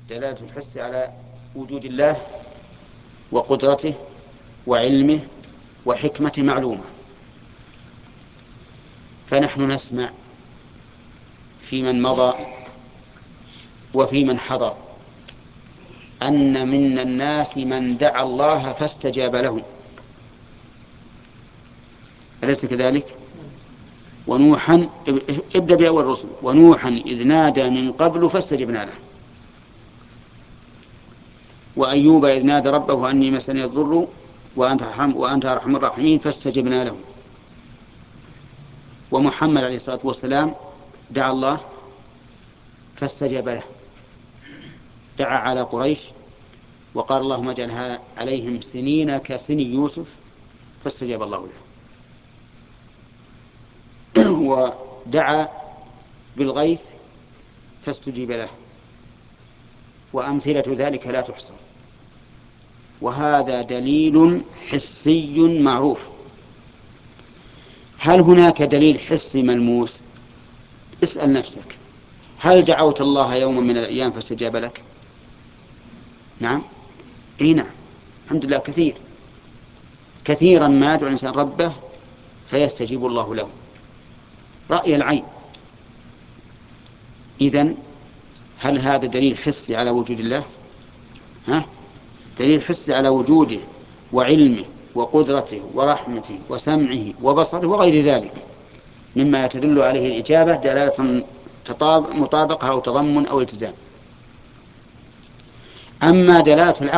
دلالة الحس على وجود الله وقدرته وعلمه وحكمة معلومة. فنحن نسمع في من مضى وفي من حضر أن من الناس من دعا الله فاستجاب له، أليس كذلك؟ ونوحا، ابدأ بأول الرسل، ونوحا إذ نادى من قبل فاستجبنا له، وأيوب إذ نادى ربه أني مسني الضر وأنت أرحم الراحمين فاستجبنا له. ومحمد عليه الصلاة والسلام دعا الله فاستجاب له، دعا على قريش وقال اللهم اجعلها عليهم سنين كسن يوسف فاستجاب الله له. ودعا بالغيث فاستجيب له، وأمثلة ذلك لا تحصى. وهذا دليل حسي معروف. هل هناك دليل حسي ملموس؟ اسأل نفسك، هل دعوت الله يوما من الأيام فاستجاب لك؟ نعم، اي نعم، الحمد لله، كثيرا ما يدعو الإنسان ربه فيستجيب الله له رأي العين. إذن هل هذا دليل حسي على وجود الله؟ دليل حسي على وجوده وعلمه وقدرته ورحمته وسمعه وبصره وغير ذلك مما يتدل عليه الإجابة دلالة مطابقة أو تضمن أو التزام. أما دلالة